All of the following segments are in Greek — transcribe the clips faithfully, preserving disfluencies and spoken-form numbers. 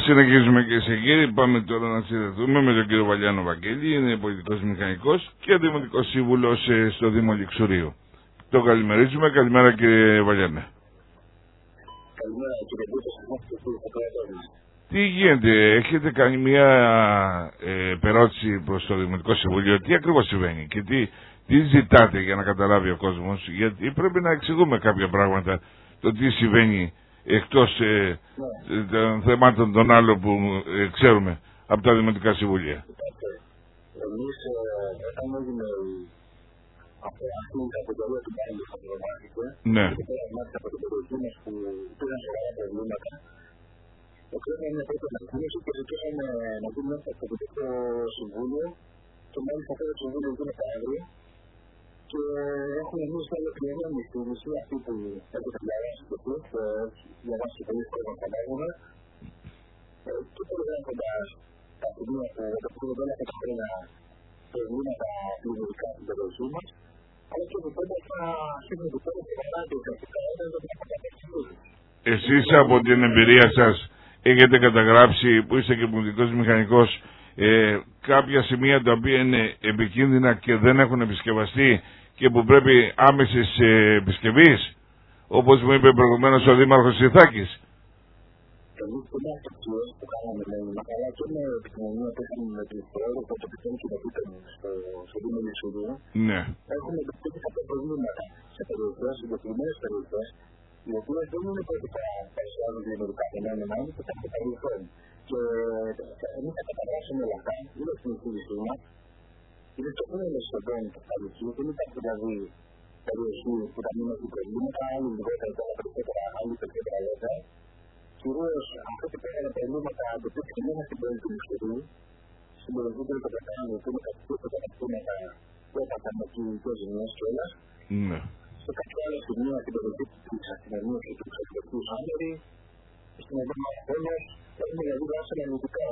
Συνεχίζουμε και σε κύριοι, πάμε τώρα να συνδεθούμε με τον κύριο Βαλιάνο Βαγγέλη, είναι πολιτικός μηχανικός και δημοτικός σύμβουλος στο Δήμο Λιξουρίου. Το καλημερίζουμε, καλημέρα κύριε Βαλιάνε. Καλημέρα κύριε Μπούτος. Τι γίνεται, έχετε κάνει μια ε, περώτηση προς το Δημοτικό Συμβούλιο, τι ακριβώς συμβαίνει και τι, τι ζητάτε για να καταλάβει ο κόσμος, γιατί πρέπει να εξηγούμε κάποια πράγματα, το τι συμβαίνει εκτός ε, ναι. των θεμάτων των άλλων που ε, ξέρουμε από τα Δημοτικά Συμβούλια. Εμείς όταν έγινε από αυτή την κατηγορία του Πάλι που προγραμμάτηκε, ναι. και προγραμμάτικα από την περιοχή μας που πήγαν σοβαρά προβλήματα, εκρίναμε μια πρώτη ανακοίνωση και ζητήσαμε να δούμε το Δημοτικό Συμβούλιο και μάλιστα αυτό το Συμβούλιο γίνεται αύριο και έχουμε εμείς ολοκληρώνει στη μισή αυτή που έχετε διαβάσει και εσείς, διαβάσει πολλοί κόσμος θα λάβουμε και περιγράφοντας τα σημεία που δεν έχουν τα χρόνια προβλήματα πλημμυρικά στην περιοχή μας, αλλά και ζητώντας να συμπληρωθούν και παράδειγμα και κρατικά έργα για την αποκατάσταση. Εσείς από την εμπειρία σας έχετε καταγράψει, που είστε και πολιτικός μηχανικός, ε, κάποια σημεία τα οποία είναι επικίνδυνα και δεν έχουν επισκευαστεί και που πρέπει άμεσης ε, επισκευής, όπως μου είπε προηγουμένως ο Δήμαρχος Ιθάκης. Εμείς και με αυτοξίες που κάναμε με καλά και με επικοινωνία που είχαμε με την Πρόεδρο που το επιτέλει και το πίταμε στο Δήμο Λιξουρίου, ναι. έχουμε επιτέλει κάποια προβλήματα σε περιοχές, συγκεκριμένες περιοχές, οι οποίες δεν είναι πρώτα παρουσιάζουν δημιουργικά φαινόμενα, είναι και κάποια παρελθόν. Και εμείς θα καταγράψουμε όλα αυτά, είναι στην εισήγησή μας, είναι το πρώτο σχεδόν κεφαλική, δεν υπάρχει δηλαδή περιοχή που θα μην έχει προβλήματα, άλλοι λιγότερα και άλλα περισσότερα, άλλοι περισσότερα λόγια. Κυρίως αυτό που πέρανε προβλήματα αντιπίστηκε μέσα στην πόλη του Λιξουρίου, στην περιοχή του Λιξουρίου, που είναι κάτι που καταστήματα που έπαθαν με κοινωνικές ζημιές κιόλας. Σε κάποια άλλα σημεία στην περιοχή της αστυνομίας και του εξωτερικού Σάμερη, στην Ευρώπη Πόλος, έχουμε δηλαδή δράσει αναλυτικά.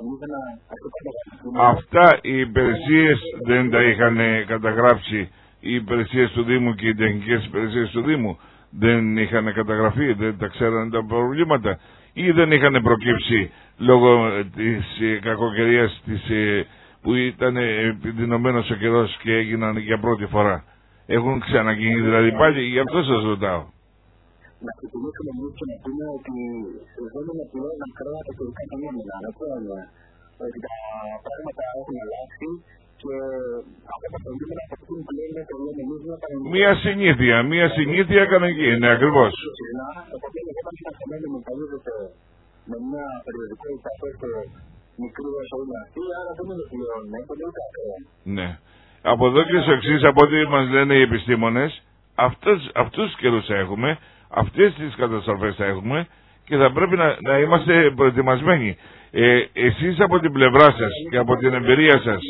Αυτά οι υπηρεσίες δεν τα είχαν καταγράψει, οι υπηρεσίες του Δήμου και οι τεχνικές υπηρεσίες του Δήμου δεν είχαν καταγραφεί, δεν τα ξέρανε τα προβλήματα ή δεν είχαν προκύψει λόγω της κακοκαιρίας της, που ήταν επιδεινωμένος ο καιρός και έγιναν για πρώτη φορά. Έχουν ξαναγίνει δηλαδή πάλι, γι' αυτό σας ρωτάω. Να ξεκινήσουμε εμείς και να πούμε ότι δεν είναι πλέον ακραία τα καιρικά φαινόμενα. Ότι τα πράγματα έχουν αλλάξει και αυτά τα προβλήματα αποκτούν πλέον με προβλήμα εμείς να παρεμβαίνουμε. Μία συνήθεια, μία συνήθεια κανονική, ναι ακριβώς. Οπότε όταν ένα φαινόμενο εμφανίζεται με μια περιοδικότητα τόσο μικρή όσο είναι αυτή, άρα δεν είναι πλέον, είναι ούτε ακραία. Ναι. Από εδώ και στο εξής, από ό,τι μας λένε οι επιστήμονες, αυτούς, αυτούς τους καιρούς θα έχουμε, αυτές τις καταστροφές θα έχουμε και θα πρέπει να, να είμαστε προετοιμασμένοι. Ε, εσείς από την πλευρά σας και από την εμπειρία σας.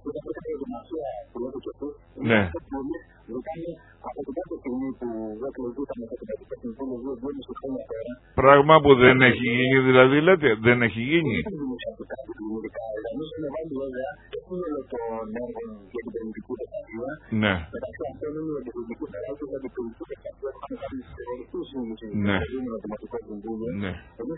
Ναι. Πράγμα που δεν έχει γίνει δηλαδή λέτε, δεν έχει γίνει. Ναι. Ναι. Ναι.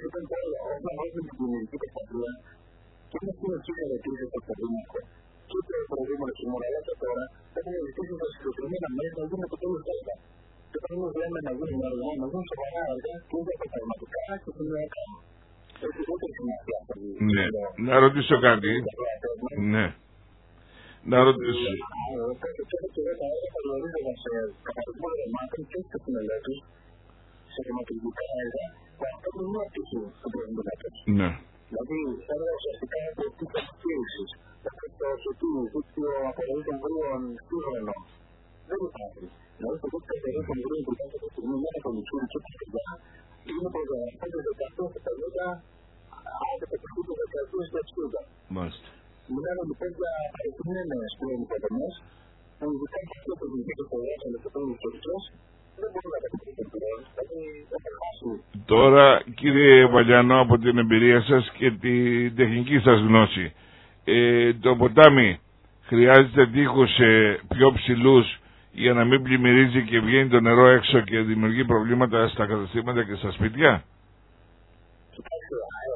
Και είναι στην αρχή χαρακτήριζε το προβλήματο και το προβλήματο του μοραλά και τώρα έχουμε ζητήσει τα συγκεκριμένα μέσα να δούμε το τέλος έργα. Και όταν εμείς λέμε να γίνουν έργα, να γίνουν σοβαρά έργα και όχι αποτελεσματικά και σημειακά. Έχει δεύτερη σημασία αυτό. Ναι. Να ρωτήσω κάτι. Ναι. Να ρωτήσω. Κάτι τέτοιο και τα έργα θα διορίζονταν σε καθαρισμό δωμάτων και όχι στην μελέτη, σε χρηματολογικά έργα, που αυτό είναι μια πτυχή του προβλήματος. Ναι. Δηλαδή, σαν ουσιαστικά το τύπο στήριξης, το σωτήρι, δίκτυο απορροής των βρύων σύγχρονο, δεν υπάρχει. Δηλαδή, το δίκτυο απορροής των βρύων που υπάρχει αυτή τη στιγμή μέσα από Λιξούρι και τα παιδιά, είναι προγραμματικό δεκαετία και πενήντα, άντε πετυχεί το δεκαετία και εξήντα. Μάλιστα. Μιλάμε λοιπόν για αριθμένες πλέον υποδομές, που ειδικά και αυτό το δημιουργεί το έργο με το τέλος ιστορικές, δεν μπορούν να κατευθυνθούν πλέον, δηλαδή έχουν χάσει. Τώρα κύριε Βαλιανό, από την εμπειρία σας και την τεχνική σας γνώση, ε, το ποτάμι χρειάζεται τείχους ε, πιο ψηλούς για να μην πλημμυρίζει και βγαίνει το νερό έξω και δημιουργεί προβλήματα στα καταστήματα και στα σπίτια.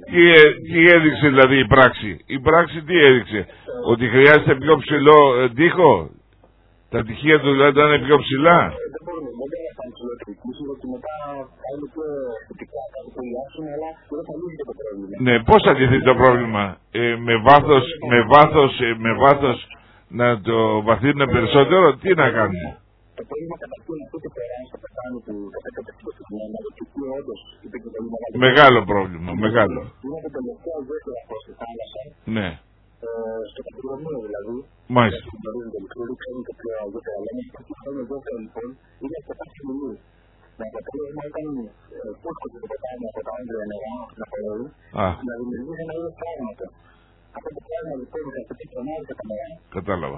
Τι, τι έδειξε δηλαδή η πράξη? Η πράξη τι έδειξε? Ότι χρειάζεται πιο ψηλό ε, τοίχο? Τα τυχεία του δηλαδή ήταν πιο ψηλά? Δεν μπορούμε να κάνουμε ψηλότερη γιατί μετά θα είναι πιο θετικά, θα είναι πολύ άσχημα, αλλά δεν θα λύσει το πρόβλημα. Ναι, πώς θα λυθεί το πρόβλημα? Ε, με βάθος, με βάθος, ε, με βάθος να το βαθύνουν περισσότερο, τι να κάνουμε? Το πρόβλημα καταρχήν αυτό και περάσει στο πεθάνει του κατακατευτικού συγκεκριμένα, γιατί εκεί όντως είπε και πολύ μεγάλο. Μεγάλο πρόβλημα, μεγάλο. Είναι το τελευταίο δεύτερο από στη θάλασσα. Ναι. Στο Πατριγωνίο δηλαδή. Μάλιστα. Γνωρίζουν το μικρό, ξέρουν το πιο αργότερα λέμε. Αυτό το χρόνο δεύτερο λοιπόν είναι αρκετά χαμηλή. Με αποτέλεσμα όταν πούσκονται το ποτάμι από τα άντρια νερά να χωρεύει, να δημιουργήσει ένα είδος φάρμακο. Αυτό το πράγμα λοιπόν θα πει τρομάζει κατά μέρα. Κατάλαβα.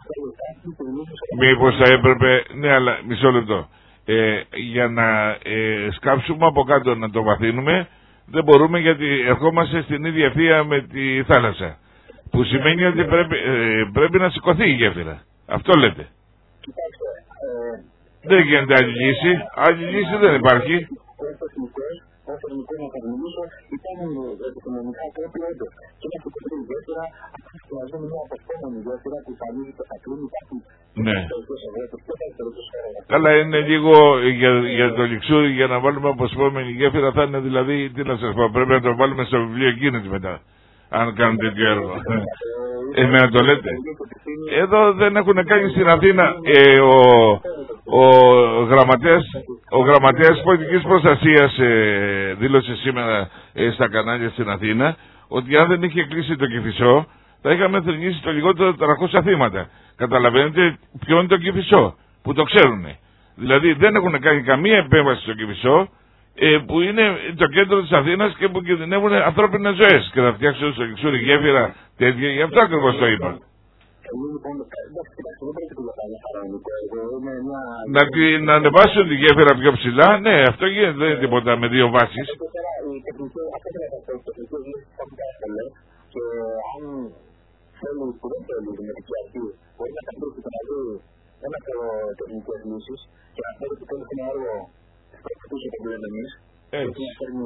Μήπως θα έπρεπε, ναι, αλλά μισό λεπτό. Ε, για να ε, σκάψουμε από κάτω να το βαθύνουμε, δεν μπορούμε γιατί ερχόμαστε στην ίδια ευθεία με τη θάλασσα. Που σημαίνει ότι πρέπει, ε, πρέπει να σηκωθεί η γέφυρα. Αυτό λέτε. Κοιτάξτε, ε, δεν γίνεται άλλη λύση. Άλλη λύση δεν υπάρχει. Ως ελληνικό να σας μιλήσω, υπάρχουν επικοινωνικά τρόποι όντως. Και να σηκωθεί η γέφυρα, αυτή χρειαζόταν μια αποσπόμενη γέφυρα που θα ανοίγει και θα κλείνει κάτι. Ναι. Καλά, είναι λίγο για, για το Λιξούρι, για να βάλουμε αποσπόμενη γέφυρα θα είναι δηλαδή, τι να σας πω, πρέπει να το βάλουμε στο βιβλίο Guinness μετά. Αν κάνουν τέτοιο έργο. Εμένα το λέτε. Εδώ δεν έχουν κάνει στην Αθήνα ε, ο, ο γραμματέας ο γραμματέας πολιτικής προστασίας ε, δήλωσε σήμερα ε, στα κανάλια στην Αθήνα ότι αν δεν είχε κλείσει το Κηφισό θα είχαμε θρηνήσει το λιγότερο τριακόσια θύματα. Καταλαβαίνετε ποιο είναι το Κηφισό, που το ξέρουνε. Δηλαδή δεν έχουν κάνει καμία επέμβαση στο Κηφισό, Ε, που είναι το κέντρο της Αθήνας και που κινδυνεύουν ανθρώπινες ζωές και θα φτιάξουν στο Λιξούρι γέφυρα τέτοια, γι' αυτό ακριβώς το είπα. Να, να ανεβάσουν τη γέφυρα πιο ψηλά, ναι, αυτό γίνεται, δεν είναι τίποτα με δύο βάσεις. Έτσι.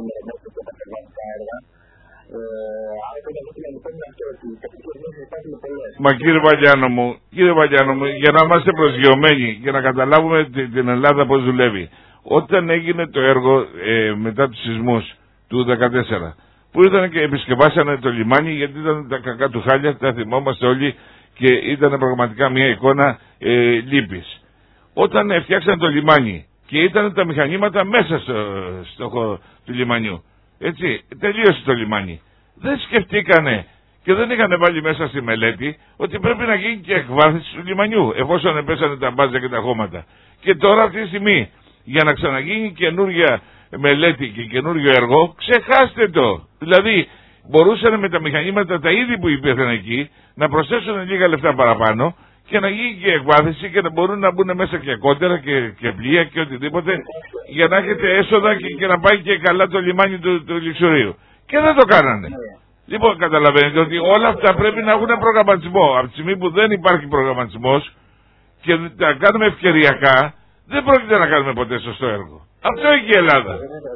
Μα κύριε Βαγιάνο μου, κύριε Βαγιάνο μου, για να είμαστε προσγειωμένοι και να καταλάβουμε την Ελλάδα πώς δουλεύει. Όταν έγινε το έργο ε, μετά τους σεισμούς του δεκατέσσερα, που ήρθαν και επισκευάσανε το λιμάνι, γιατί ήταν τα κακά του χάλια, τα θυμόμαστε όλοι, και ήταν πραγματικά μια εικόνα ε, λύπης. Όταν φτιάξαν το λιμάνι και ήταν τα μηχανήματα μέσα στο, στο χώρο του λιμανιού, έτσι, τελείωσε το λιμάνι. Δεν σκεφτήκανε και δεν είχαν βάλει μέσα στη μελέτη ότι πρέπει να γίνει και εκβάθυνση του λιμανιού, εφόσον επέσανε τα μπάζια και τα χώματα. Και τώρα αυτή τη στιγμή, για να ξαναγίνει καινούργια μελέτη και καινούργιο έργο, ξεχάστε το. Δηλαδή, μπορούσαν με τα μηχανήματα τα είδη που υπήρχαν εκεί να προσθέσουν λίγα λεφτά παραπάνω και να γίνει και εκβάθυνση και να μπορούν να μπουν μέσα και κότερα και, και πλοία και οτιδήποτε, για να έχετε έσοδα και, και να πάει και καλά το λιμάνι του, του Λιξουρίου. Και δεν το κάνανε. Λοιπόν, καταλαβαίνετε ότι όλα αυτά πρέπει να έχουν προγραμματισμό. Από τη στιγμή που δεν υπάρχει προγραμματισμός και τα κάνουμε ευκαιριακά, δεν πρόκειται να κάνουμε ποτέ σωστό έργο. Αυτό έχει η Ελλάδα.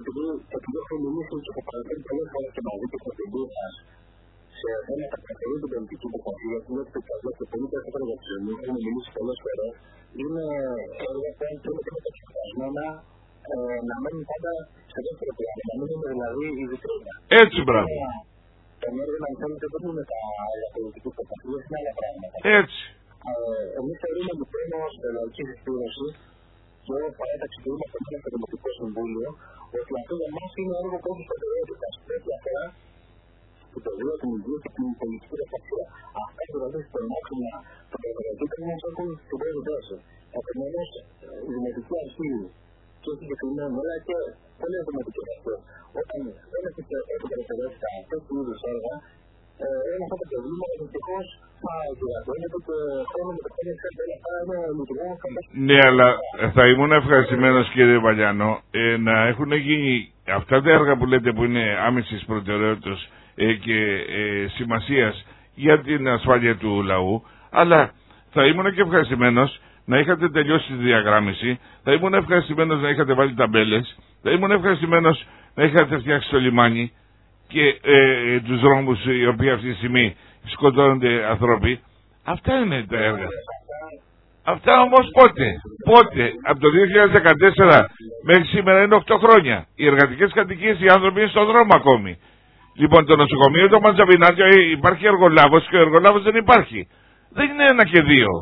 Σε θέματα που αφορούν την πολιτική υποκομφία, που είναι επικρατεία και πολύ περισσότερο για τους ζημιούς, έχουμε μιλήσει πολλές φορές, είναι έργα που είναι μεταξυφασμένα να μένουν πάντα σε δεύτερο πλάνο, να μην είναι δηλαδή η βιτρίνα. Έτσι, μπράβο. Το έργο, αν θέλετε, δεν είναι τα έργα πολιτική υποκομφία, είναι άλλα πράγματα. Έτσι. Εμείς θεωρούμε λοιπόν ως λαϊκή συσπήρωση και ως παράταξη που είμαστε μέσα στο Δημοτικό Συμβούλιο, ότι αυτό για μας είναι έργο που έχει προτεραιότητα. Πρέπει αφορά την παιδεία, την υγεία και την πολιτική ρευστασία. Αυτά δηλαδή στον άξονα των προτεραιοτήτων μας έχουν την πρώτη θέση. Επομένως, η Δημοτική Αρχή και συγκεκριμένα, αλλά και πολλές δημοτικές αρχές, όταν δεν έχει προτεραιότητα τέτοιου είδους έργα, ένα από τα προβλήματα δυστυχώς θα διαδώνεται και χρόνο με το χρόνο και όλα αυτά είναι λειτουργούν φανταστικά. Ναι, αλλά θα ήμουν ευχαριστημένος, κύριε Βαλιάνο, ε, να έχουν γίνει αυτά τα έργα που λέτε που είναι άμεσης προτεραιότητας ε, και ε, σημασίας για την ασφάλεια του λαού, αλλά θα ήμουν και ευχαριστημένος να είχατε τελειώσει τη διαγράμμιση, θα ήμουν ευχαριστημένος να είχατε βάλει ταμπέλες, θα ήμουν ευχαριστημένος να είχατε φτιάξει το λιμάνι και ε, τους δρόμους οι οποίοι αυτή τη στιγμή σκοτώνονται ανθρώποι. Αυτά είναι τα έργα. Αυτά όμως πότε, πότε, από το δύο χιλιάδες δεκατέσσερα μέχρι σήμερα είναι οκτώ χρόνια. Οι εργατικές κατοικίες, οι άνθρωποι είναι στον δρόμο ακόμη. Λοιπόν, το νοσοκομείο, το Μαντζαβινάτιο, υπάρχει εργολάβος και ο εργολάβος δεν υπάρχει. Δεν είναι ένα και δύο.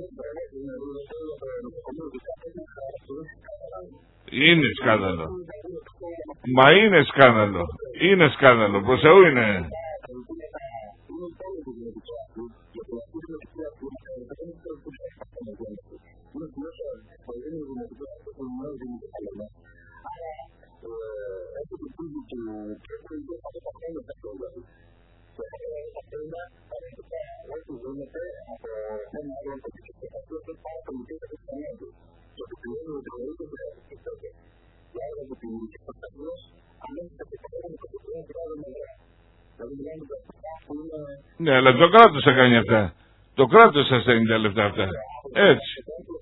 Είναι σκάνδαλο. Μα είναι σκάνδαλο. Είναι σκάνδαλο. Προς Θεού είναι. Ναι, αλλά το κράτος θα κάνει αυτά. Το κράτος θα στέλνει τα λεφτά αυτά. Έτσι.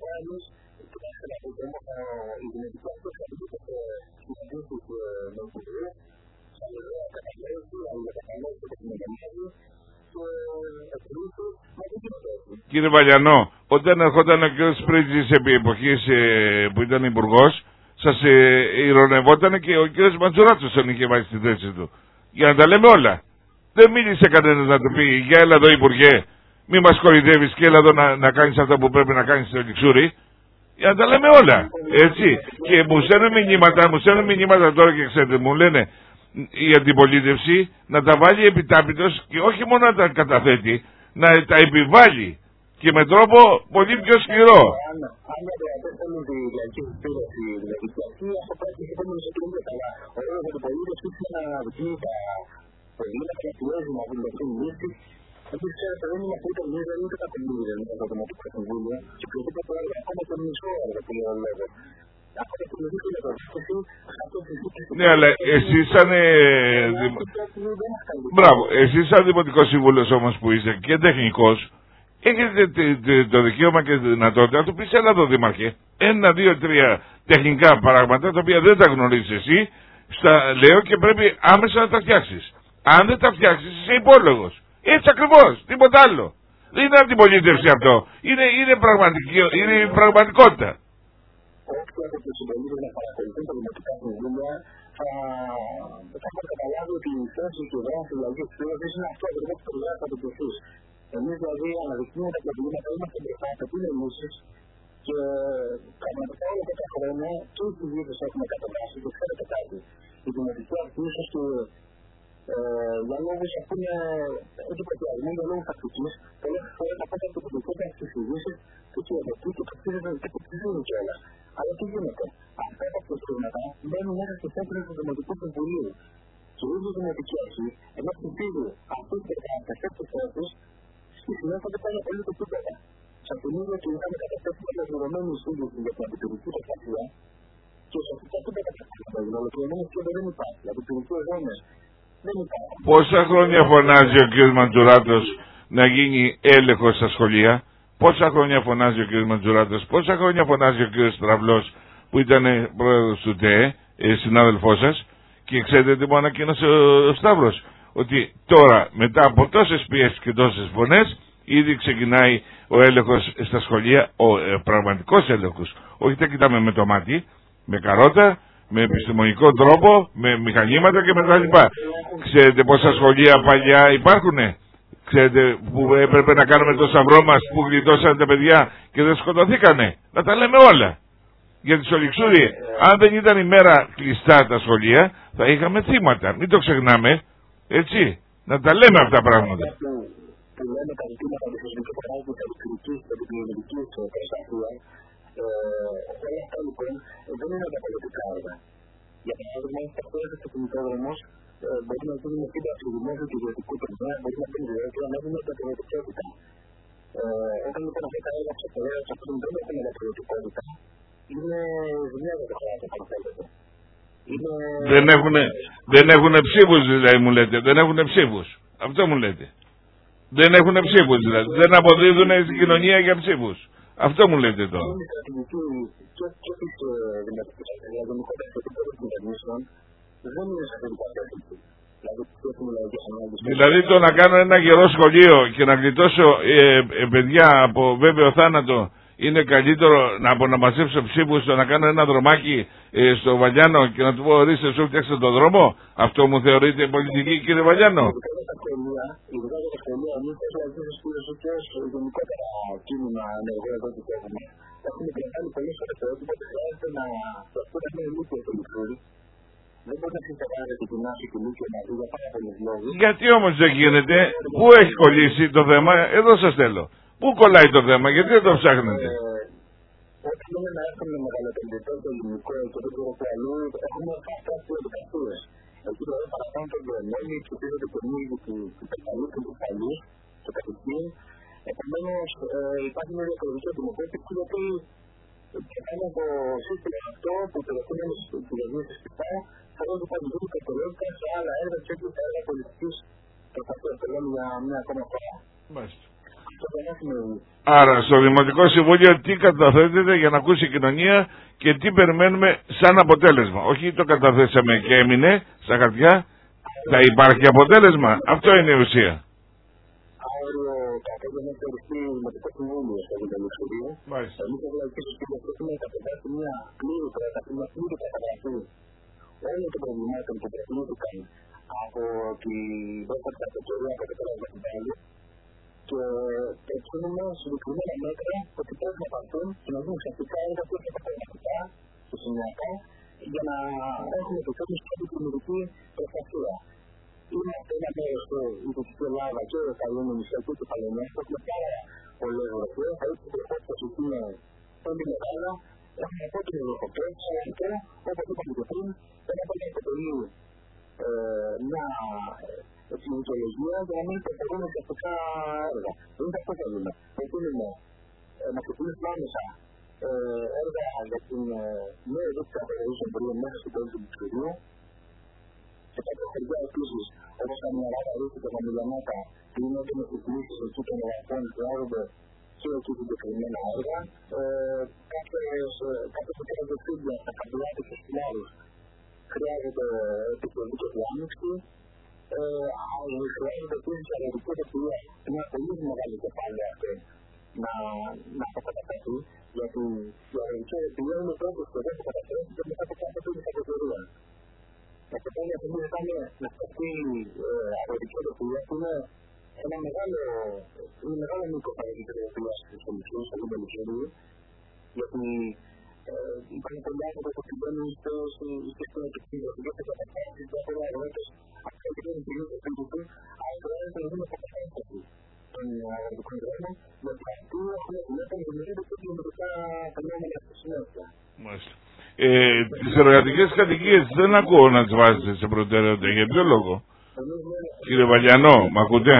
Κύριε Βαλιανό, όταν ερχόταν ο κ. Σπρίτζης επί εποχής ε, που ήταν υπουργός, σας ε, ηρωνευόταν και ο κ. Ματζουράτος τον είχε βάλει στη θέση του. Για να τα λέμε όλα. Δεν μίλησε κανένας να του πει, για έλα εδώ υπουργέ, μη μας κορυδεύεις και έλα εδώ να, να κάνεις αυτά που πρέπει να κάνεις στο Λιξούρι. Για να τα λέμε όλα. Έτσι. Και μου στέλνουν μηνύματα, μου στέλνουν μηνύματα τώρα και ξέρετε, μου λένε η αντιπολίτευση να τα βάλει επιτάπητος και όχι μόνο να τα καταθέτει, να τα επιβάλλει και με τρόπο πολύ πιο σκληρό. Επίσης, ξέρετε, δεν είναι ούτε μίζα, ούτε κακομίζα με το Δημοτικό Συμβούλιο και οποιοδήποτε άλλο, ακόμα και μισό έργο που λέω λόγο. Ακόμα και μισό έργο, ναι, αλλά εσείς σαν... Μπράβο, εσείς σαν Δημοτικός Συμβούλιος όμως που είστε και τεχνικός, έχετε το δικαίωμα και τη δυνατότητα να του πεις, έλα εδώ δήμαρχε, ένα, δύο, τρία τεχνικά πράγματα τα οποία δεν τα γνωρίζεις εσύ, στα λέω και πρέπει άμεσα να τα φτιάξεις. Αν δεν τα φτιάξεις είσαι υπόλογος. Έτσι ακριβώς, τίποτα άλλο. Δεν είναι αντιπολίτευση αυτό. Είναι, είναι, πραγματική, είναι η πραγματικότητα. Όποιοι από τους συμπολίτες να παρακολουθούν τα δημοτικά συμβούλια θα έχουν καταλάβει ότι η θέση και η δράση δηλαδή εξουσίας είναι αυτό ακριβώς που περιγράφει από τους εσείς. Εμείς δηλαδή αναδεικνύουμε τα προβλήματα, είμαστε μπροστά από την λύσεις και πραγματικά όλα αυτά τα χρόνια και οι συζήτητες έχουμε καταβάσει και ξέρετε κάτι. Η δημοτική αυτή ίσως και για λόγους ας πούμε όχι προπλασμού, για λόγους τακτικής, πολλές φορές από τα τοπικότητα στις ειδήσεις και και εκεί και το ψηφίζουν κιόλας. Αλλά τι γίνεται, αυτά τα προβλήματα μπαίνουν μέσα στις έδρες του Δημοτικού Συμβουλίου. Και η ίδια Δημοτική Αρχή, ενώ ψηφίζει αυτές τις θέσεις, στη συνέχεια δεν κάνει πολύ το τίποτα. Σαν την ίδια και είχαμε καταθέσει με ολοκληρωμένη σύγκριση για την αντιπυρική προστασία και σε αυτά τίποτα ψηφίσματα, η ολοκληρωμένη σύγκριση δεν υπάρχει, δηλαδή πυρικές ζώνες. Πόσα χρόνια φωνάζει ο κ. Μαντζουράτος να γίνει έλεγχος στα σχολεία, πόσα χρόνια φωνάζει ο κ. Μαντζουράτος, πόσα χρόνια φωνάζει ο κ. Στραβλός που ήταν πρόεδρος του ΤΕΕ, ε, συνάδελφός σας, και ξέρετε τι μου ανακοίνωσε ο Σταύρος, ότι τώρα μετά από τόσες πιέσεις και τόσες φωνές ήδη ξεκινάει ο έλεγχος στα σχολεία, ο ε, πραγματικός έλεγχος, όχι τα κοιτάμε με το μάτι, με καρότα, με επιστημονικό τρόπο, με μηχανήματα και με τα λοιπά. Ξέρετε πόσα σχολεία παλιά υπάρχουνε? Ξέρετε που έπρεπε να κάνουμε το σταυρό μας που γλιτώσαν τα παιδιά και δεν σκοτωθήκανε? Να τα λέμε όλα. Γιατί στο Λιξούρι, αν δεν ήταν η μέρα κλειστά τα σχολεία, θα είχαμε θύματα. Μην το ξεχνάμε. Έτσι. Να τα λέμε αυτά τα πράγματα. Που λέμε τα ζητήματα της εθνικοπράγματος, της κριτικής, της επιδημιουργικής προστασίας, όλα αυτά λοιπόν δεν είναι τα πολιτικά έργα. Για παράδειγμα, στα χώρια της κινητόδρομος μπορεί να γίνει με σύνταξη του δημόσιου και ιδιωτικού τομέα, μπορεί να γίνει ιδιωτικά να γίνει με ιδιωτικότητα. Όταν λοιπόν αυτά τα έργα ψηφοφορίας αυτών δεν έχουν ιδιωτικότητα, είναι ζημιά για το κράτος, αν θέλετε. Δεν έχουν, δεν έχουν ψήφους δηλαδή μου λέτε, δεν έχουν ψήφους. Αυτό μου λέτε. Δεν έχουν ψήφους δηλαδή, δεν αποδίδουν στην κοινωνία για ψήφους. Αυτό μου λέτε τώρα. Είναι στρατηγική και της δημοτικής γενικότερα σε επίπεδο κυβερνήσεων δεν είναι σε αυτή την κατεύθυνση. Δηλαδή το να κάνω ένα γερό σχολείο και να γλιτώσω ε, ε, παιδιά από βέβαιο θάνατο είναι καλύτερο να, από να μαζέψω ψήφους στο να κάνω ένα δρομάκι ε, στο Βαλιάνο και να του πω ορίστε σου φτιάξτε τον δρόμο. Αυτό μου θεωρείται πολιτική, κύριε Βαλιάνο? Ειδικά για τα σχολεία, ειδικά για τα σχολεία, εμείς ως λαϊκές φιλοσοφίες γενικότερα κίνημα ενεργό εδώ που έχουμε. Έχουμε κρατάλει πολλές φορές το έτοιμο ότι χρειάζεται να φτιαχτούν ένα ηλίκιο το λιξούρι. Δεν μπορεί να συνταγάρετε την άση του ηλίκιο να δει για πάρα πολλούς λόγους. Γιατί όμως δεν γίνεται? Πού έχει κολλήσει το θέμα? Εδώ σας θέλω. Πού κολλάει το θέμα? Γιατί δεν το ψάχνετε? Όταν είναι να έρθουν με μεγαλοπαιδευτό το ελληνικό και δεν ξέρω τι αλλού, έχουμε αυτά τις διαδικασίες. Εκεί δηλαδή παραπάνω τον διονέμι, ψηφίζονται και μίλοι του πεταλού και του παλιού, το κατοικίου. Επομένως υπάρχει μια διακριτική αντιμετώπιση γιατί πάνω από το σύστημα αυτό που τελευταίες κυβερνήσεις πιστά θεωρούν ότι παντού κατολόγηκα σε άλλα έργα και έτσι τα έργα πολιτικής προστασίας. Το λέμε για μια ακόμα φορά. Μάλιστα. Αυτό Άρα στο Δημοτικό Συμβούλιο τι καταθέτεται για να ακούσει η κοινωνία και τι περιμένουμε σαν αποτέλεσμα? Όχι το καταθέσαμε και έμεινε στα χαρτιά, θα υπάρχει αποτέλεσμα. Αυτό είναι η ουσία. Αύριο το απόγευμα θα οριστεί Δημοτικό Συμβούλιο στο Δημοτικό. Μάλιστα. Εμείς ως λαϊκές φιλοσοφίες έχουμε κατεβάσει μια πλήρη πρόταση, μια πλήρη καταγραφή όλων των προβλημάτων που προκλήθηκαν από την πρώτη κατηγορία από το πέρασμα του Πάλι και προτείνουμε συγκεκριμένα μέτρα ότι πρέπει να πάρθουν και να δουν ουσιαστικά έργα που έχουν πραγματικά και σημειακά για να έχουμε το τέλος και την δημιουργική προστασία. Είμαστε ένα μέρος του Δυτική Ελλάδα και τα Ιόνια Νησιακού και Παλαινιάς, έχουμε πάρα πολλές γραφείες, θα είτε το προπόθεση που είναι πολύ μεγάλα, έχουμε απότιμες γραφείες, αλλά αυτό, όπως είπαμε και πριν, πρέπει να αποτελεί μια δικαιολογία για να μην υπερτερούν ουσιαστικά έργα. Εμείς αυτό θέλουμε. Προτείνουμε να ξεκινήσουμε άμεσα έργα για την νέα δίκτυα απολογής εμπορίου μέσα στην πόλη του Μητσουρίου. Σε κάποια χωριά επίσης, όπως τα Μιαράδα, Ρούχη και τα Μιλιανάτα, που είναι έντονες εκκλήσεις εκεί των εγγραφών, χρειάζονται και εκεί συγκεκριμένα έργα. Κάποιες φορές δεξίδια στα Καρδιάτες και Σκυλάρους χρειάζεται επικοινωνία και διάμειξη. Χρειάζεται επίσης η αγροτική δεξιδία, μια πολύ μεγάλη κεφάλαια αυτή να αποκατασταθεί, γιατί η αγροτική δεξιδία είναι η πρώτη σχεδόν που καταστρέφει και μετά από κάθε τρίτη κατηγορία. Επομένως, εμείς ζητάμε να φτιαχτεί αγροτική δεξιδία που είναι ένα μεγάλο μήκος αγροτικής δεξιδίας στο Μητσούρι, στο Λίμπο Μητσουρίου, γιατί υπάρχουν πολλοί άνθρωποι που πηγαίνουν στις κοινωνικές καταστάσεις, διάφοροι αγρότες, αυτό που δεν είναι στο σπίτι του, αλλά χρειάζεται να δούμε αποκατάσταση των αγροτικών δρόμων, γιατί αυτοί έχουν μέσα να δημιουργούνται και δημιουργικά φαινόμενα στη συνέχεια. Μάλιστα. Ε, τις εργατικές κατοικίες δεν ακούω να τις βάζετε σε προτεραιότητα. Για ποιο λόγο? Κύριε Βαλιανό, μ' ακούτε?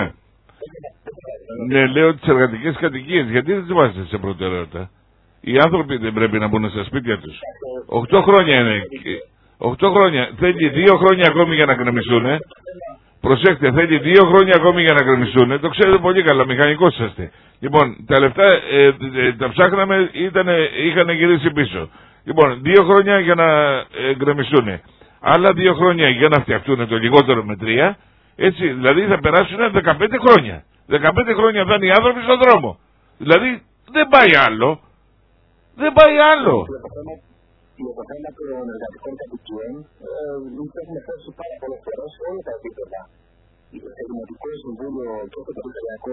Ναι, λέω τις εργατικές κατοικίες. Γιατί δεν τις βάζετε σε προτεραιότητα? Οι άνθρωποι δεν πρέπει να μπουν στα σπίτια τους? Οχτώ χρόνια είναι. Οχτώ χρόνια. Θέλει δύο χρόνια ακόμη για να γκρεμιστούν. Προσέξτε, θέλει δύο χρόνια ακόμη για να γκρεμιστούν. Το ξέρετε πολύ καλά, μηχανικός είσαστε. Λοιπόν, τα λεφτά ε, ε, τα ψάχναμε, είχαν γυρίσει πίσω. Λοιπόν, δύο χρόνια για να ε, γκρεμιστούν. Άλλα δύο χρόνια για να φτιαχτούν το λιγότερο με τρία. Έτσι, δηλαδή θα περάσουν δεκαπέντε χρόνια. δεκαπέντε χρόνια θα είναι οι άνθρωποι στον δρόμο. Δηλαδή δεν πάει άλλο. Δεν πάει άλλο. Για το θέμα των εργατικών κατοικιών, εμείς έχουμε θέσει πάρα πολλές φορές σε όλα τα επίπεδα. Στο Δημοτικό Συμβούλιο και στο Περιφερειακό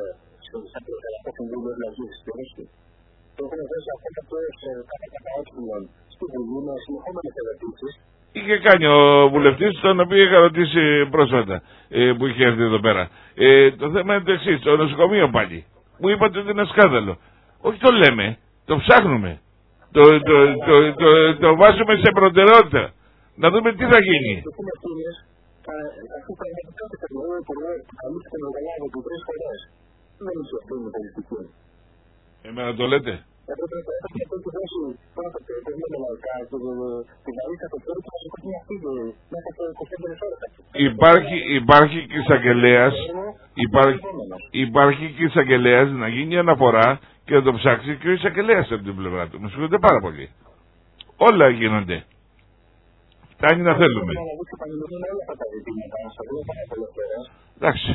Συμβούλιο Ευλογής στη Ρούχη. Το έχουμε θέσει ακόμα και σε κατά έξυπνων στη Βουλή με συνεχόμενες ερωτήσεις. Είχε κάνει ο βουλευτής, τον οποίο είχα ρωτήσει πρόσφατα, ε, που είχε έρθει εδώ πέρα. Ε, το θέμα είναι το εξής, το νοσοκομείο πάλι. Μου είπατε ότι είναι σκάνδαλο. Όχι το λέμε, το ψάχνουμε. Το, το, το, το, το βάζουμε σε προτεραιότητα. Να δούμε τι θα γίνει. Εμένα το λέτε. Υπάρχει, υπάρχει και εισαγγελέας υπάρχει, υπάρχει και εισαγγελέας να γίνει αναφορά και να το ψάξει και ο εισαγγελέας από την πλευρά του. Μου συγχωρείτε πάρα πολύ. Όλα γίνονται. Φτάνει να θέλουμε. Εντάξει.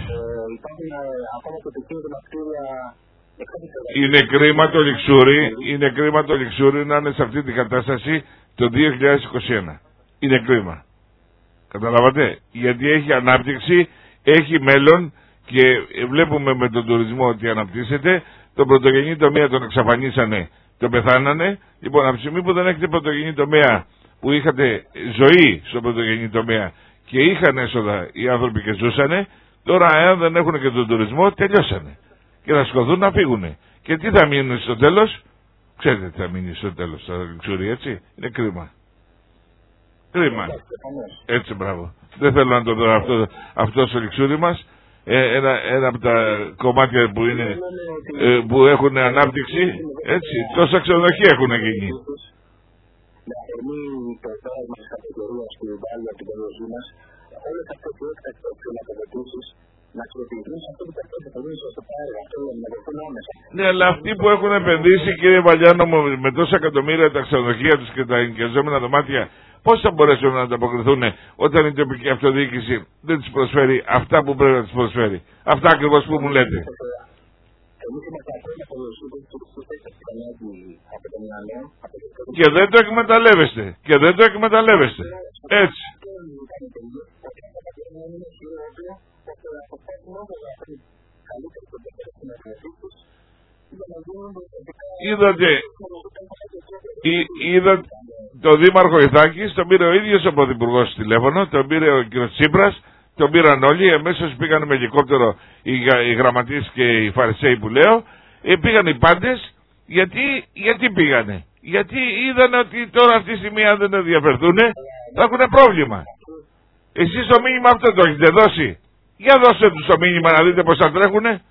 Είναι κρίμα το λιξούρι, είναι κρίμα το λιξούρι να είναι σε αυτή την κατάσταση το δύο χιλιάδες είκοσι ένα. Είναι κρίμα. Καταλάβατε. Γιατί έχει ανάπτυξη, έχει μέλλον και βλέπουμε με τον τουρισμό ότι αναπτύσσεται. Τον πρωτογενή τομέα τον εξαφανίσανε, τον πεθάνανε. Λοιπόν, από τη στιγμή που δεν έχετε πρωτογενή τομέα, που είχατε ζωή στο πρωτογενή τομέα και είχαν έσοδα οι άνθρωποι και ζούσανε, τώρα εάν δεν έχουν και τον τουρισμό, τελειώσανε. Και θα σκοθούν να φύγουνε. Και τι θα μείνει στο τέλος? Ξέρετε τι θα μείνει στο τέλος, θα λιξούρι, έτσι. Είναι κρίμα. Κρίμα. Έτσι, μπράβο. Δεν θέλω να το δω αυτό, αυτό στο λιξούρι μας. Ε, ένα, ένα από τα κομμάτια που, είναι, ε, που έχουν ανάπτυξη, έτσι, τόσα ξενοδοχεία έχουν γίνει. Με αφορμή το πέρασμα της κατηγορίας του Βάλλου από την περιοχή μας, όλες αυτές οι έκτακτες χρηματοδοτήσεις να αξιοποιηθούν σε αυτό που θα επενδύσει στο πάρει, αυτό να βρεθούν άμεσα. Ναι, αλλά αυτοί που έχουν επενδύσει, κύριε Βαλιάνο, με τόσα εκατομμύρια τα ξενοδοχεία τους και τα ενοικιαζόμενα δωμάτια, πώς θα μπορέσουν να ανταποκριθούν όταν η τοπική αυτοδιοίκηση δεν τους προσφέρει αυτά που πρέπει να τους προσφέρει? Αυτά ακριβώς που μου λέτε. Και δεν το εκμεταλλεύεστε. Και δεν το εκμεταλλεύεστε. Έτσι. Είδατε, είδα το Δήμαρχο Ιθάκης, τον πήρε ο ίδιος ο Πρωθυπουργός στο τηλέφωνο, τον πήρε ο κ. Τσίπρας, τον πήραν όλοι, εμέσως πήγαν με ελικόπτερο οι, οι γραμματείς και οι φαρισαίοι που λέω, ε, πήγαν οι πάντες, γιατί, γιατί πήγανε? Γιατί είδαν ότι τώρα αυτή τη στιγμή αν δεν ενδιαφερθούν θα έχουν πρόβλημα. Εσείς το μήνυμα αυτό το έχετε δώσει? Για δώστε τους το μήνυμα να δείτε πως θα τρέχουνε.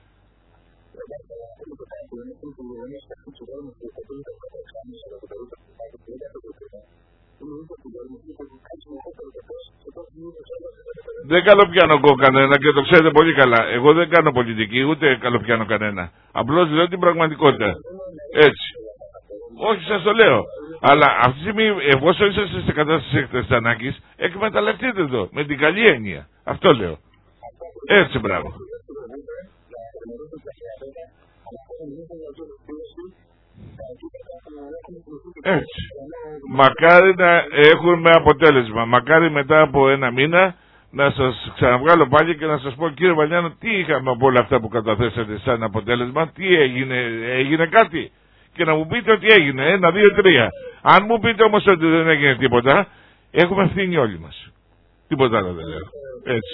Δεν καλοπιάνω κανένα και το ξέρετε πολύ καλά. Εγώ δεν κάνω πολιτική, ούτε καλοπιάνω κανένα. Απλώς λέω την πραγματικότητα. Έτσι. Όχι, σας το λέω. Αλλά αυτή τη στιγμή, εφόσον είσαστε σε κατάσταση έκτακτης ανάγκης, εκμεταλλευτείτε το με την καλή έννοια. Αυτό λέω. Έτσι, μπράβο. Έτσι. Μακάρι να έχουμε αποτέλεσμα. Μακάρι μετά από ένα μήνα να σας ξαναβγάλω πάλι και να σας πω, κύριε Βαλιάνο, τι είχαμε από όλα αυτά που καταθέσατε σαν αποτέλεσμα, τι έγινε, έγινε κάτι? Και να μου πείτε ότι έγινε, ένα, δύο, τρία. Αν μου πείτε όμως ότι δεν έγινε τίποτα, έχουμε ευθύνη όλοι μας. Τίποτα άλλο δεν λέω. Έτσι.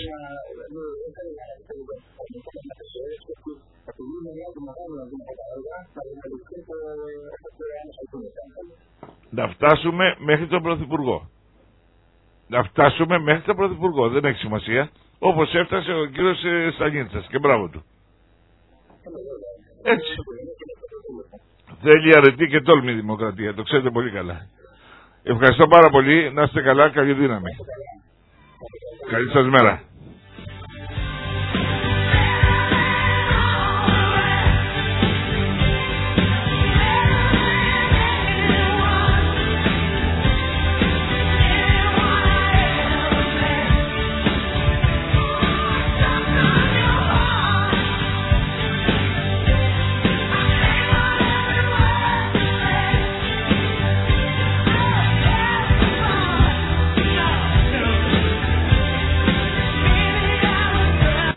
Να φτάσουμε μέχρι τον Πρωθυπουργό. Να φτάσουμε μέχρι τον Πρωθυπουργό. Δεν έχει σημασία. Όπως έφτασε ο κύριος Στανίτσας. Και μπράβο του. Έτσι. Θέλει αρετή και τόλμη η δημοκρατία. Το ξέρετε πολύ καλά. Ευχαριστώ πάρα πολύ. Να είστε καλά. Καλή δύναμη. Καλή σας μέρα.